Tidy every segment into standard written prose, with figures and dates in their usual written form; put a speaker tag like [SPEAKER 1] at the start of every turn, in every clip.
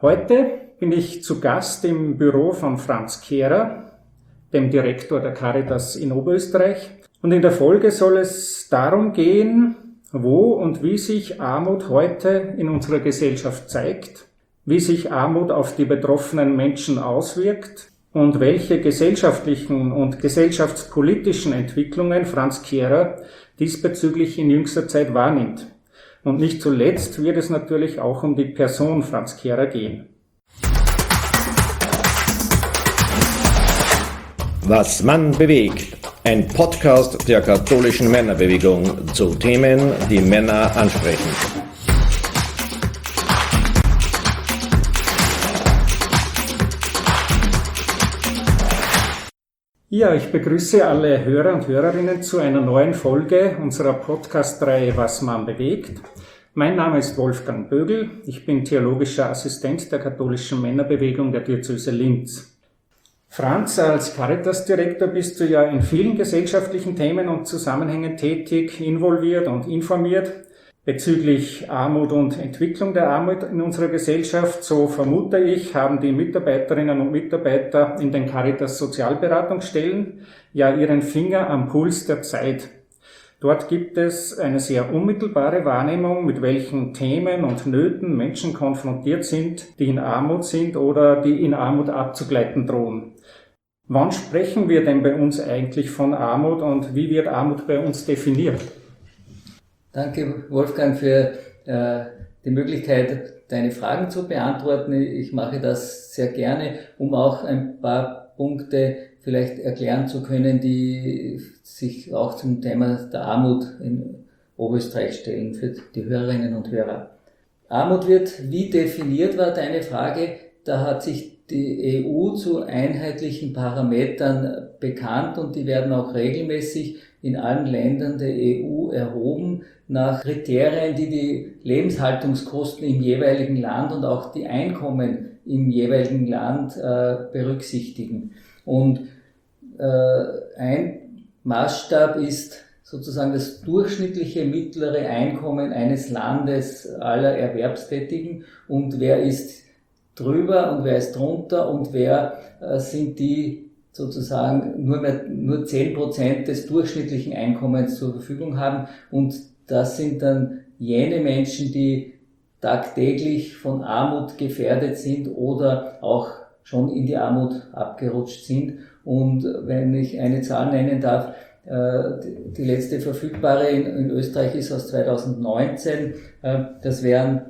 [SPEAKER 1] Heute bin ich zu Gast im Büro von Franz Kehrer, dem Direktor der Caritas in Oberösterreich. Und in der Folge soll es darum gehen, wo und wie sich Armut heute in unserer Gesellschaft zeigt, wie sich Armut auf die betroffenen Menschen auswirkt und welche gesellschaftlichen und gesellschaftspolitischen Entwicklungen Franz Kehrer diesbezüglich in jüngster Zeit wahrnimmt. Und nicht zuletzt wird es natürlich auch um die Person Franz Kehrer gehen.
[SPEAKER 2] Was Mann bewegt. Ein Podcast der katholischen Männerbewegung zu Themen, die Männer ansprechen.
[SPEAKER 1] Ja, ich begrüße alle Hörer und Hörerinnen zu einer neuen Folge unserer Podcast-Reihe Was Mann bewegt. Mein Name ist Wolfgang Bögl, ich bin theologischer Assistent der katholischen Männerbewegung der Diözese Linz. Franz, als Caritas-Direktor bist du ja in vielen gesellschaftlichen Themen und Zusammenhängen tätig, involviert und informiert. Bezüglich Armut und Entwicklung der Armut in unserer Gesellschaft, so vermute ich, haben die Mitarbeiterinnen und Mitarbeiter in den Caritas Sozialberatungsstellen ja ihren Finger am Puls der Zeit. Dort gibt es eine sehr unmittelbare Wahrnehmung, mit welchen Themen und Nöten Menschen konfrontiert sind, die in Armut sind oder die in Armut abzugleiten drohen. Wann sprechen wir denn bei uns eigentlich von Armut und wie wird Armut bei uns definiert?
[SPEAKER 3] Danke, Wolfgang, für die Möglichkeit, deine Fragen zu beantworten. Ich mache das sehr gerne, um auch ein paar Punkte vielleicht erklären zu können, die sich auch zum Thema der Armut in Oberösterreich stellen für die Hörerinnen und Hörer. Armut wird wie definiert, war deine Frage. Da hat sich die EU zu einheitlichen Parametern bekannt und die werden auch regelmäßig in allen Ländern der EU erhoben nach Kriterien, die die Lebenshaltungskosten im jeweiligen Land und auch die Einkommen im jeweiligen Land berücksichtigen. Und ein Maßstab ist sozusagen das durchschnittliche mittlere Einkommen eines Landes aller Erwerbstätigen und wer ist drüber und wer ist drunter und wer sind die sozusagen nur 10% des durchschnittlichen Einkommens zur Verfügung haben und das sind dann jene Menschen, die tagtäglich von Armut gefährdet sind oder auch schon in die Armut abgerutscht sind. Und wenn ich eine Zahl nennen darf, die letzte verfügbare in Österreich ist aus 2019, das wären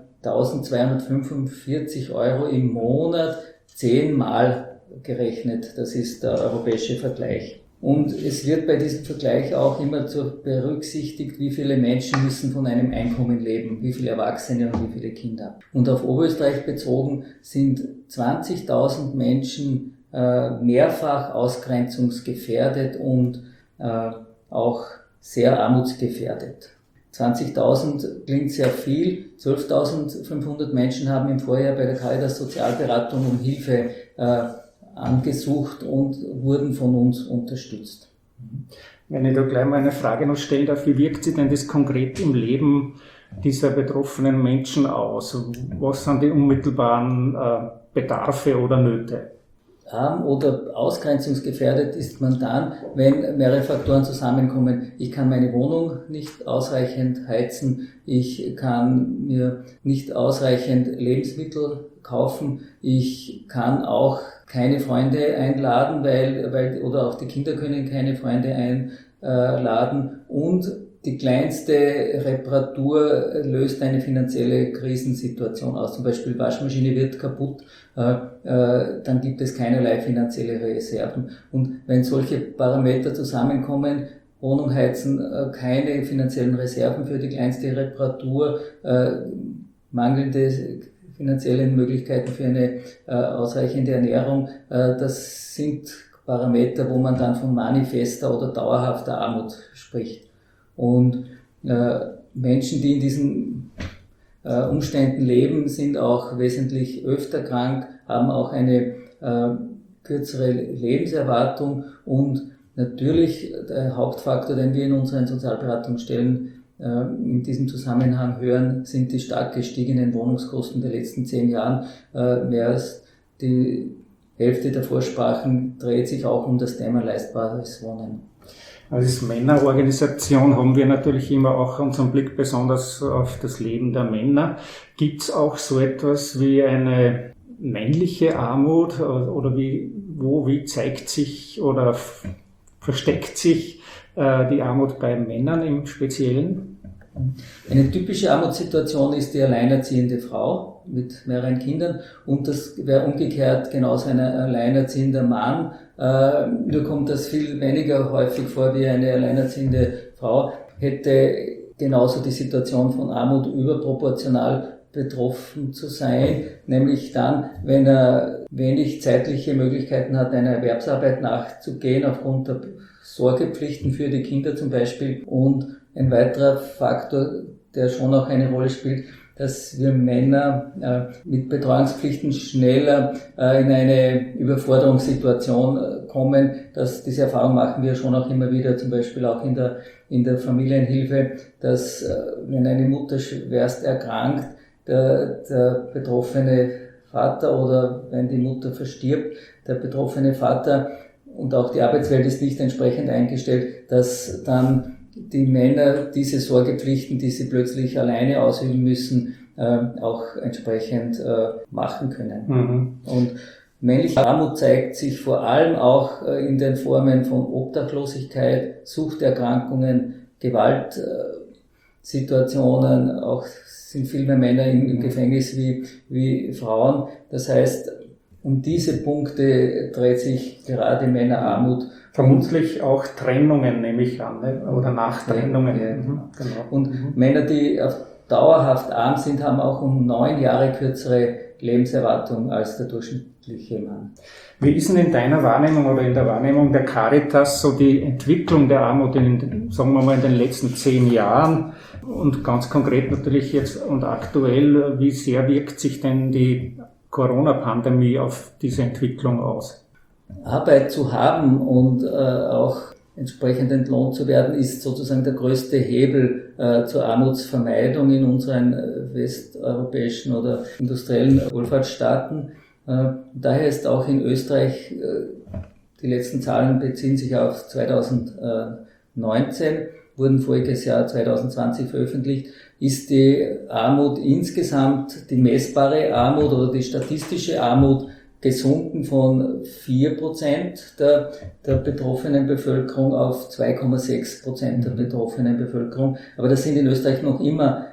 [SPEAKER 3] 1.245 € im Monat, 10-mal gerechnet. Das ist der europäische Vergleich. Und es wird bei diesem Vergleich auch immer berücksichtigt, wie viele Menschen müssen von einem Einkommen leben, wie viele Erwachsene und wie viele Kinder. Und auf Oberösterreich bezogen sind 20.000 Menschen mehrfach ausgrenzungsgefährdet und auch sehr armutsgefährdet. 20.000 klingt sehr viel. 12.500 Menschen haben im Vorjahr bei der Caritas Sozialberatung um Hilfe angesucht und wurden von uns unterstützt.
[SPEAKER 1] Wenn ich da gleich mal eine Frage noch stellen darf, wie wirkt sich denn das konkret im Leben dieser betroffenen Menschen aus? Was sind die unmittelbaren Bedarfe oder Nöte?
[SPEAKER 3] Arm oder ausgrenzungsgefährdet ist man dann, wenn mehrere Faktoren zusammenkommen. Ich kann meine Wohnung nicht ausreichend heizen, ich kann mir nicht ausreichend Lebensmittel kaufen, ich kann auch keine Freunde einladen, weil oder auch die Kinder können keine Freunde einladen und die kleinste Reparatur löst eine finanzielle Krisensituation aus. Zum Beispiel Waschmaschine wird kaputt, dann gibt es keinerlei finanzielle Reserven. Und wenn solche Parameter zusammenkommen, Wohnung heizen, keine finanziellen Reserven für die kleinste Reparatur, mangelnde finanzielle Möglichkeiten für eine ausreichende Ernährung, das sind Parameter, wo man dann von manifester oder dauerhafter Armut spricht. Und Menschen, die in diesen Umständen leben, sind auch wesentlich öfter krank, haben auch eine kürzere Lebenserwartung und natürlich der Hauptfaktor, den wir in unseren Sozialberatungsstellen in diesem Zusammenhang hören, sind die stark gestiegenen Wohnungskosten der letzten 10 Jahren. Mehr als die Hälfte der Vorsprachen dreht sich auch um das Thema leistbares Wohnen.
[SPEAKER 1] Als Männerorganisation haben wir natürlich immer auch unseren Blick besonders auf das Leben der Männer. Gibt es auch so etwas wie eine männliche Armut oder wie zeigt sich oder versteckt sich die Armut bei Männern im Speziellen?
[SPEAKER 3] Eine typische Armutssituation ist die alleinerziehende Frau mit mehreren Kindern und das wäre umgekehrt genauso ein alleinerziehender Mann. Nur kommt das viel weniger häufig vor wie eine alleinerziehende Frau, hätte genauso die Situation von Armut überproportional betroffen zu sein, nämlich dann, wenn er wenig zeitliche Möglichkeiten hat, einer Erwerbsarbeit nachzugehen, aufgrund der Sorgepflichten für die Kinder zum Beispiel. Und ein weiterer Faktor, der schon auch eine Rolle spielt, dass wir Männer mit Betreuungspflichten schneller in eine Überforderungssituation kommen. Diese Erfahrung machen wir schon auch immer wieder, zum Beispiel auch in der Familienhilfe, dass wenn eine Mutter schwerst erkrankt, der betroffene Vater oder wenn die Mutter verstirbt, der betroffene Vater und auch die Arbeitswelt ist nicht entsprechend eingestellt, dass dann die Männer diese Sorgepflichten, die sie plötzlich alleine ausüben müssen, auch entsprechend machen können. Mhm. Und männliche Armut zeigt sich vor allem auch in den Formen von Obdachlosigkeit, Suchterkrankungen, Gewaltsituationen, auch sind viel mehr Männer im Gefängnis wie Frauen. Das heißt, um diese Punkte dreht sich gerade Männerarmut.
[SPEAKER 1] Vermutlich auch Trennungen, nehme ich an, ne? Oder Nachtrennungen. Ja,
[SPEAKER 3] genau. Und Männer, die dauerhaft arm sind, haben auch um 9 Jahre kürzere Lebenserwartung als der durchschnittliche Mann.
[SPEAKER 1] Wie ist denn in deiner Wahrnehmung oder in der Wahrnehmung der Caritas so die Entwicklung der Armut sagen wir mal, in den letzten 10 Jahren? Und ganz konkret natürlich jetzt und aktuell, wie sehr wirkt sich denn die Corona-Pandemie auf diese Entwicklung aus?
[SPEAKER 3] Arbeit zu haben und auch entsprechend entlohnt zu werden, ist sozusagen der größte Hebel zur Armutsvermeidung in unseren westeuropäischen oder industriellen Wohlfahrtsstaaten. Daher ist auch in Österreich, die letzten Zahlen beziehen sich auf 2019, wurden voriges Jahr 2020 veröffentlicht, ist die Armut insgesamt, die messbare Armut oder die statistische Armut gesunken von 4% der betroffenen Bevölkerung auf 2,6% der betroffenen Bevölkerung. Aber das sind in Österreich noch immer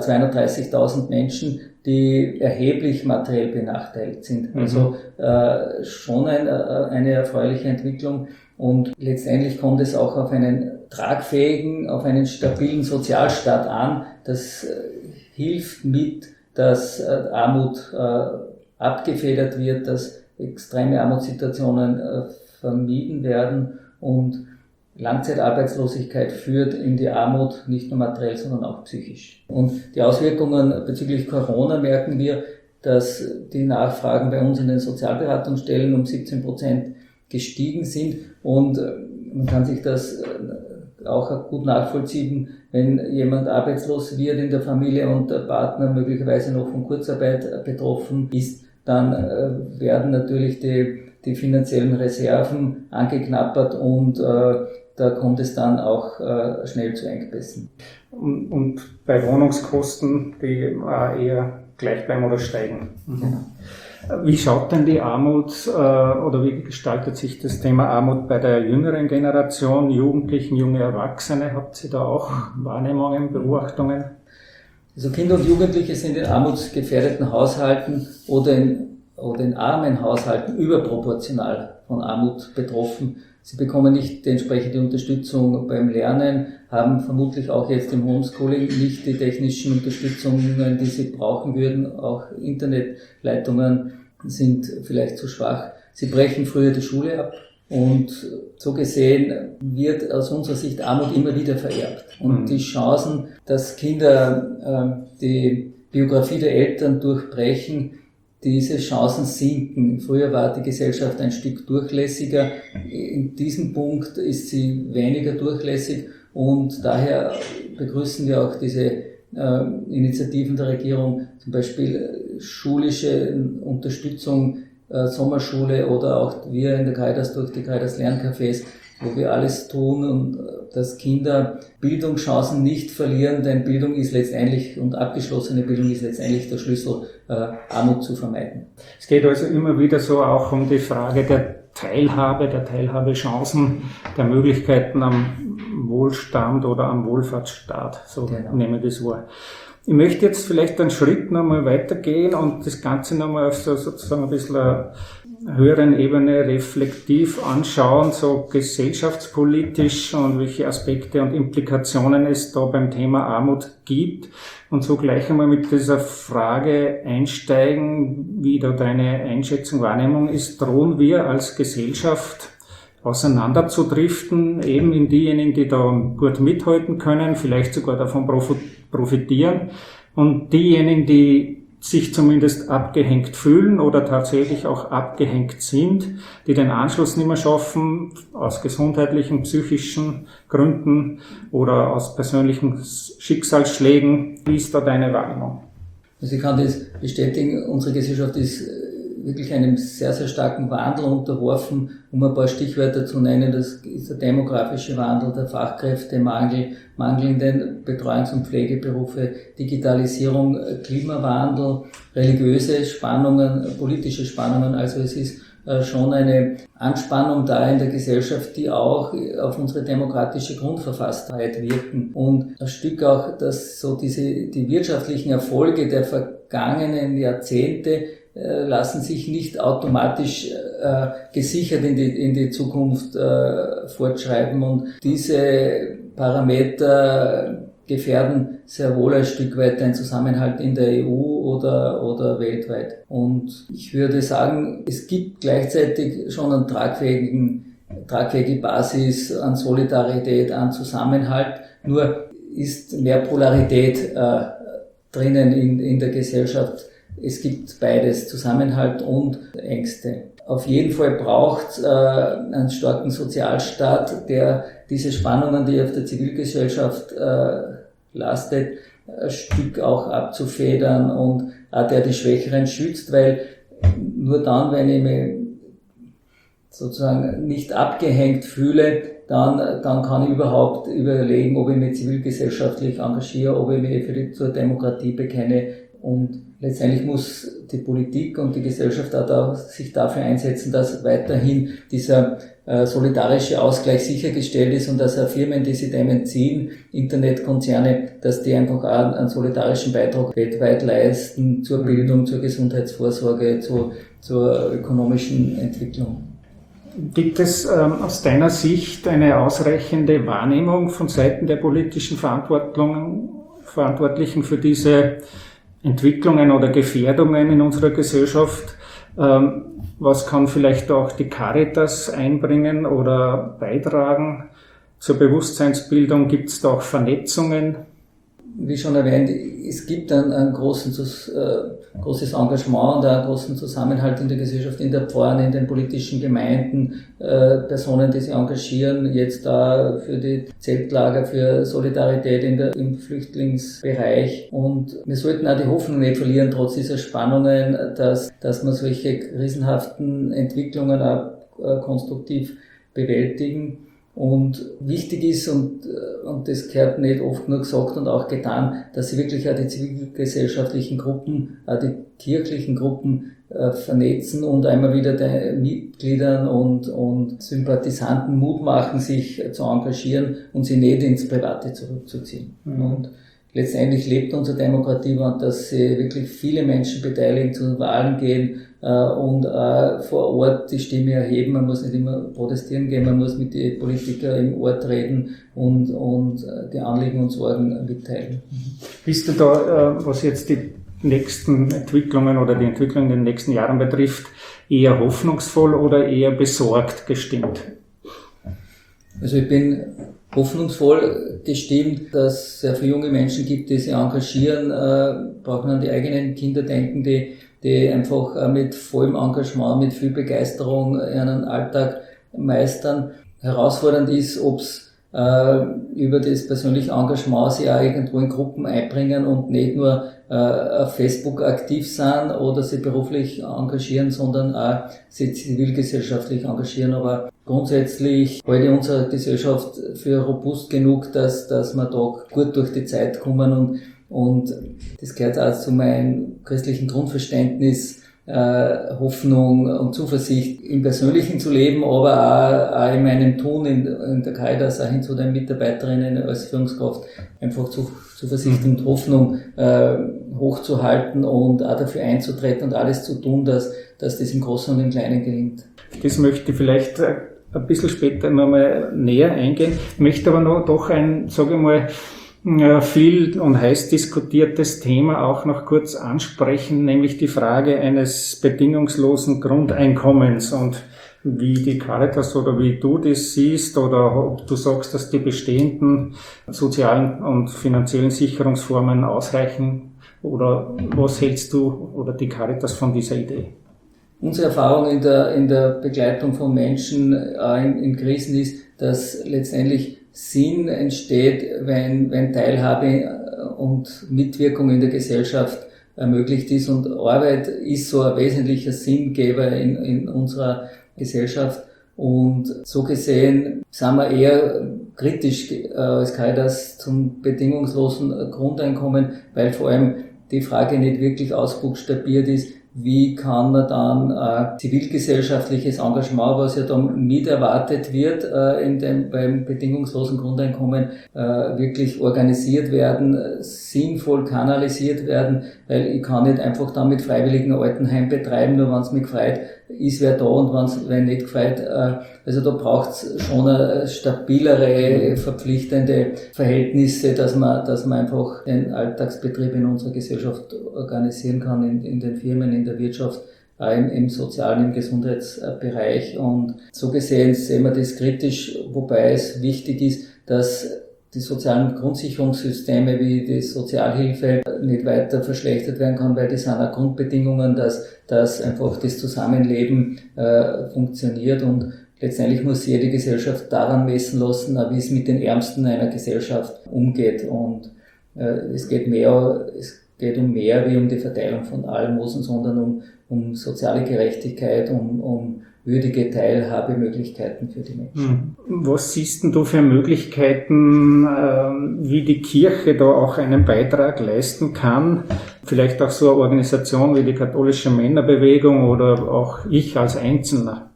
[SPEAKER 3] 230.000 Menschen, die erheblich materiell benachteiligt sind. Also schon eine erfreuliche Entwicklung. Und letztendlich kommt es auch auf einen tragfähigen, auf einen stabilen Sozialstaat an. Das hilft mit, dass Armut abgefedert wird, dass extreme Armutssituationen vermieden werden und Langzeitarbeitslosigkeit führt in die Armut, nicht nur materiell, sondern auch psychisch. Und die Auswirkungen bezüglich Corona merken wir, dass die Nachfragen bei uns in den Sozialberatungsstellen um 17% gestiegen sind und man kann sich das auch gut nachvollziehen, wenn jemand arbeitslos wird in der Familie und der Partner möglicherweise noch von Kurzarbeit betroffen ist, dann werden natürlich die finanziellen Reserven angeknabbert und da kommt es dann auch schnell zu Engpässen.
[SPEAKER 1] Und bei Wohnungskosten, die eher gleich bleiben oder steigen.
[SPEAKER 3] Genau.
[SPEAKER 1] Wie schaut denn die Armut oder wie gestaltet sich das Thema Armut bei der jüngeren Generation, Jugendlichen, junge Erwachsene? Habt ihr da auch Wahrnehmungen, Beobachtungen?
[SPEAKER 3] Also Kinder und Jugendliche sind in armutsgefährdeten Haushalten oder in armen Haushalten überproportional von Armut betroffen. Sie bekommen nicht die entsprechende Unterstützung beim Lernen, haben vermutlich auch jetzt im Homeschooling nicht die technischen Unterstützungen, die sie brauchen würden. Auch Internetleitungen sind vielleicht zu schwach. Sie brechen früher die Schule ab. Und so gesehen wird aus unserer Sicht Armut immer wieder vererbt. Und die Chancen, dass Kinder die Biografie der Eltern durchbrechen, diese Chancen sinken. Früher war die Gesellschaft ein Stück durchlässiger. In diesem Punkt ist sie weniger durchlässig Und daher begrüßen wir auch diese Initiativen der Regierung, zum Beispiel schulische Unterstützung, Sommerschule oder auch wir in der Caritas durch die Caritas Lerncafés, wo wir alles tun, und dass Kinder Bildungschancen nicht verlieren, denn Bildung ist letztendlich, und abgeschlossene Bildung ist letztendlich der Schlüssel, Armut zu vermeiden.
[SPEAKER 1] Es geht also immer wieder so auch um die Frage der Teilhabechancen, der Möglichkeiten am Wohlstand oder am Wohlfahrtsstaat, so
[SPEAKER 3] Genau.
[SPEAKER 1] nehme ich das wahr. Ich möchte jetzt vielleicht einen Schritt nochmal weitergehen und das Ganze nochmal auf so sozusagen ein bisschen einer höheren Ebene reflektiv anschauen, so gesellschaftspolitisch und welche Aspekte und Implikationen es da beim Thema Armut gibt, und so gleich einmal mit dieser Frage einsteigen, wie da deine Einschätzung, Wahrnehmung ist. Drohen wir als Gesellschaft auseinanderzudriften, eben in diejenigen, die da gut mithalten können, vielleicht sogar davon profitieren, und diejenigen, die sich zumindest abgehängt fühlen oder tatsächlich auch abgehängt sind, die den Anschluss nicht mehr schaffen, aus gesundheitlichen, psychischen Gründen oder aus persönlichen Schicksalsschlägen. Wie ist da deine Wahrnehmung?
[SPEAKER 3] Also ich kann das bestätigen, unsere Gesellschaft ist wirklich einem sehr, sehr starken Wandel unterworfen. Um ein paar Stichwörter zu nennen, das ist der demografische Wandel, der Fachkräftemangel, mangelnden Betreuungs- und Pflegeberufe, Digitalisierung, Klimawandel, religiöse Spannungen, politische Spannungen. Also es ist schon eine Anspannung da in der Gesellschaft, die auch auf unsere demokratische Grundverfasstheit wirken. Und ein Stück auch, dass so die wirtschaftlichen Erfolge der vergangenen Jahrzehnte lassen sich nicht automatisch gesichert in die Zukunft fortschreiben, und diese Parameter gefährden sehr wohl ein Stück weit den Zusammenhalt in der EU oder weltweit. Und ich würde sagen, es gibt gleichzeitig schon eine tragfähige Basis an Solidarität, an Zusammenhalt, nur ist mehr Polarität drinnen in der Gesellschaft. Es gibt beides, Zusammenhalt und Ängste. Auf jeden Fall braucht es einen starken Sozialstaat, der diese Spannungen, die auf der Zivilgesellschaft lastet, ein Stück auch abzufedern, und auch der die Schwächeren schützt, weil nur dann, wenn ich mich sozusagen nicht abgehängt fühle, dann kann ich überhaupt überlegen, ob ich mich zivilgesellschaftlich engagiere, ob ich mich zur Demokratie bekenne. Und letztendlich muss die Politik und die Gesellschaft auch sich dafür einsetzen, dass weiterhin dieser solidarische Ausgleich sichergestellt ist, und dass auch Firmen, die sich dem entziehen, Internetkonzerne, dass die einfach auch einen solidarischen Beitrag weltweit leisten zur Bildung, zur Gesundheitsvorsorge, zur ökonomischen Entwicklung.
[SPEAKER 1] Gibt es aus deiner Sicht eine ausreichende Wahrnehmung von Seiten der politischen Verantwortlichen für diese Entwicklungen oder Gefährdungen in unserer Gesellschaft? Was kann vielleicht auch die Caritas einbringen oder beitragen zur Bewusstseinsbildung? Gibt es da auch Vernetzungen?
[SPEAKER 3] Wie schon erwähnt, es gibt ein großes Engagement und einen großen Zusammenhalt in der Gesellschaft, in der Pfarren, in den politischen Gemeinden, Personen, die sich engagieren, jetzt da für die Zeltlager, für Solidarität im Flüchtlingsbereich. Und wir sollten auch die Hoffnung nicht verlieren, trotz dieser Spannungen, dass man solche krisenhaften Entwicklungen auch konstruktiv bewältigen. Und wichtig ist, und das gehört nicht oft nur gesagt und auch getan, dass sie wirklich auch die zivilgesellschaftlichen Gruppen, auch die kirchlichen Gruppen vernetzen und einmal wieder den Mitgliedern und Sympathisanten Mut machen, sich zu engagieren und sie nicht ins Private zurückzuziehen. Mhm. Und letztendlich lebt unsere Demokratie, dass sie wirklich viele Menschen beteiligen, zu Wahlen gehen und vor Ort die Stimme erheben. Man muss nicht immer protestieren gehen, man muss mit den Politikern im Ort reden und die Anliegen und Sorgen mitteilen.
[SPEAKER 1] Bist du da, was jetzt die nächsten Entwicklungen oder die Entwicklung in den nächsten Jahren betrifft, eher hoffnungsvoll oder eher besorgt gestimmt?
[SPEAKER 3] Also ich bin hoffnungsvoll gestimmt, dass es sehr viele junge Menschen gibt, die sich engagieren, brauchen an die eigenen Kinder denken, die einfach mit vollem Engagement, mit viel Begeisterung ihren Alltag meistern. Herausfordernd ist, ob es über das persönliche Engagement sich auch irgendwo in Gruppen einbringen und nicht nur auf Facebook aktiv sind oder sich beruflich engagieren, sondern auch sich zivilgesellschaftlich engagieren. Aber grundsätzlich halte ich unsere Gesellschaft für robust genug, dass wir da gut durch die Zeit kommen und das gehört auch zu meinem christlichen Grundverständnis, Hoffnung und Zuversicht im Persönlichen zu leben, aber auch in meinem Tun in der Caritas, auch hin zu den Mitarbeiterinnen als Führungskraft, einfach Zuversicht und Hoffnung hochzuhalten und auch dafür einzutreten und alles zu tun, dass das im Großen und im Kleinen gelingt.
[SPEAKER 1] Das möchte ich vielleicht ein bisschen später nochmal näher eingehen. Ich möchte aber noch doch ein, sage ich mal, viel und heiß diskutiertes Thema auch noch kurz ansprechen, nämlich die Frage eines bedingungslosen Grundeinkommens und wie die Caritas oder wie du das siehst oder ob du sagst, dass die bestehenden sozialen und finanziellen Sicherungsformen ausreichen oder was hältst du oder die Caritas von dieser Idee?
[SPEAKER 3] Unsere Erfahrung in der Begleitung von Menschen in Krisen ist, dass letztendlich Sinn entsteht, wenn Teilhabe und Mitwirkung in der Gesellschaft ermöglicht ist, und Arbeit ist so ein wesentlicher Sinngeber in unserer Gesellschaft, und so gesehen sind wir eher kritisch als Caritas zum bedingungslosen Grundeinkommen, weil vor allem die Frage nicht wirklich ausbuchstabiert ist, wie kann man dann zivilgesellschaftliches Engagement, was ja dann mit erwartet wird beim bedingungslosen Grundeinkommen, wirklich organisiert werden, sinnvoll kanalisiert werden, weil ich kann nicht einfach dann mit freiwilligen Altenheim betreiben, nur wenn es mich gefreut, ist wer da, und wenn nicht gefreut, also da braucht es schon stabilere, verpflichtende Verhältnisse, dass man einfach den Alltagsbetrieb in unserer Gesellschaft organisieren kann, in den Firmen, in der Wirtschaft, auch im sozialen, im Gesundheitsbereich. Und so gesehen sehen wir das kritisch, wobei es wichtig ist, dass die sozialen Grundsicherungssysteme wie die Sozialhilfe nicht weiter verschlechtert werden kann, weil das sind auch Grundbedingungen, dass einfach das Zusammenleben funktioniert, und letztendlich muss jede Gesellschaft daran messen lassen, wie es mit den Ärmsten einer Gesellschaft umgeht. Und es geht um mehr wie um die Verteilung von Almosen, sondern um soziale Gerechtigkeit, um würdige Teilhabemöglichkeiten für die Menschen.
[SPEAKER 1] Was siehst denn du für Möglichkeiten, wie die Kirche da auch einen Beitrag leisten kann? Vielleicht auch so eine Organisation wie die katholische Männerbewegung oder auch ich als Einzelner?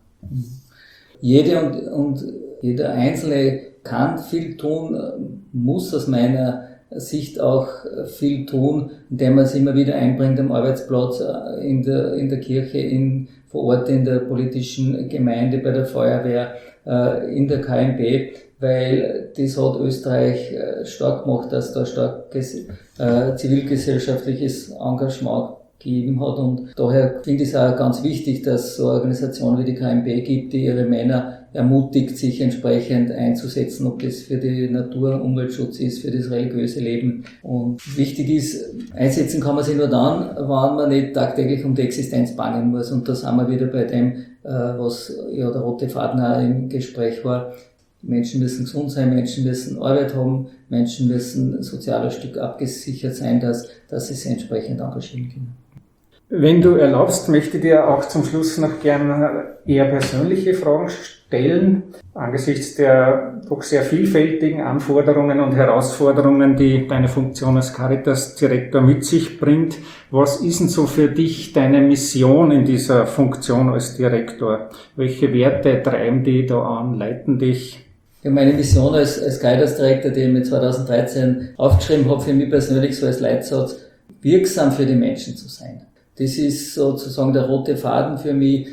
[SPEAKER 3] Jede und jeder Einzelne kann viel tun, muss aus meiner Sicht auch viel tun, indem man sich immer wieder einbringt am Arbeitsplatz, in der Kirche, vor Ort in der politischen Gemeinde, bei der Feuerwehr, in der KMB, weil das hat Österreich stark gemacht, dass da starkes zivilgesellschaftliches Engagement gegeben hat, und daher finde ich es auch ganz wichtig, dass es so eine Organisation wie die KMB gibt, die ihre Männer ermutigt, sich entsprechend einzusetzen, ob das für die Natur, Umweltschutz ist, für das religiöse Leben. Und wichtig ist, einsetzen kann man sich nur dann, wenn man nicht tagtäglich um die Existenz bangen muss. Und da sind wir wieder bei dem, was ja der rote Faden auch im Gespräch war. Menschen müssen gesund sein, Menschen müssen Arbeit haben, Menschen müssen sozial ein Stück abgesichert sein, dass sie sich entsprechend engagieren können.
[SPEAKER 1] Wenn du erlaubst, möchte ich dir auch zum Schluss noch gerne eher persönliche Fragen stellen. Angesichts der doch sehr vielfältigen Anforderungen und Herausforderungen, die deine Funktion als Caritas-Direktor mit sich bringt, was ist denn so für dich deine Mission in dieser Funktion als Direktor? Welche Werte treiben die da an, leiten dich?
[SPEAKER 3] Ja, meine Mission als Caritas-Direktor, die ich mir 2013 aufgeschrieben habe, für mich persönlich so als Leitsatz, wirksam für die Menschen zu sein. Das ist sozusagen der rote Faden für mich,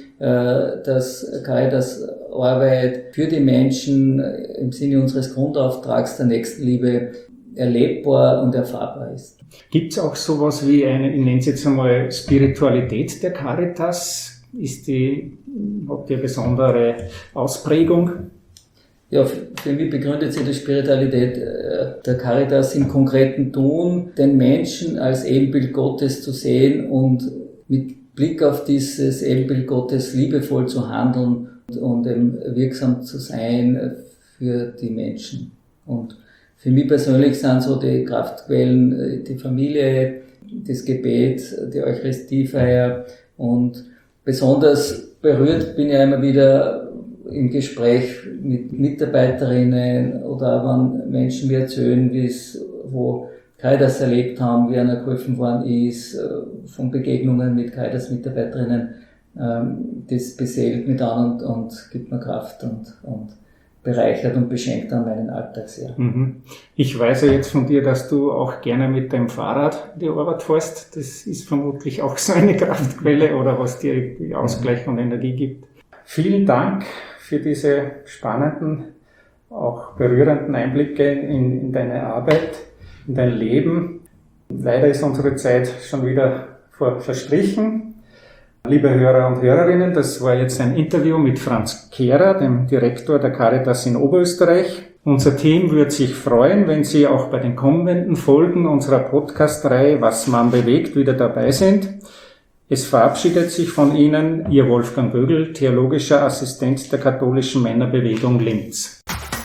[SPEAKER 3] dass Caritas Arbeit für die Menschen im Sinne unseres Grundauftrags der Nächstenliebe erlebbar und erfahrbar ist.
[SPEAKER 1] Gibt es auch sowas wie ich nenne es jetzt einmal Spiritualität der Caritas? Habt ihr eine besondere Ausprägung?
[SPEAKER 3] Ja, für mich begründet sich die Spiritualität der Caritas im konkreten Tun, den Menschen als Ebenbild Gottes zu sehen und mit Blick auf dieses Ebenbild Gottes liebevoll zu handeln und wirksam zu sein für die Menschen. Und für mich persönlich sind so die Kraftquellen die Familie, das Gebet, die Eucharistiefeier, und besonders berührt bin ich immer wieder im Gespräch mit Mitarbeiterinnen oder auch wenn Menschen mir erzählen, wo Caritas erlebt haben, wie einer geholfen worden ist, von Begegnungen mit Caritas-Mitarbeiterinnen. Das beseelt mich dann und gibt mir Kraft und bereichert und beschenkt dann meinen Alltag sehr.
[SPEAKER 1] Ich weiß ja jetzt von dir, dass du auch gerne mit deinem Fahrrad die Arbeit fährst. Das ist vermutlich auch so eine Kraftquelle oder was dir Ausgleich und Energie gibt. Vielen Dank für diese spannenden, auch berührenden Einblicke in deine Arbeit, in dein Leben. Leider ist unsere Zeit schon wieder verstrichen. Liebe Hörer und Hörerinnen, das war jetzt ein Interview mit Franz Kehrer, dem Direktor der Caritas in Oberösterreich. Unser Team würde sich freuen, wenn Sie auch bei den kommenden Folgen unserer Podcast-Reihe Was man bewegt wieder dabei sind. Es verabschiedet sich von Ihnen Ihr Wolfgang Bögl, theologischer Assistent der katholischen Männerbewegung Linz.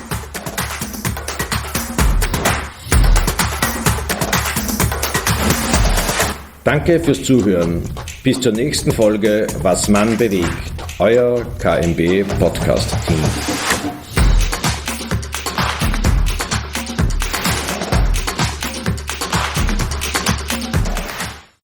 [SPEAKER 2] Danke fürs Zuhören. Bis zur nächsten Folge Was man bewegt. Euer KMB Podcast Team.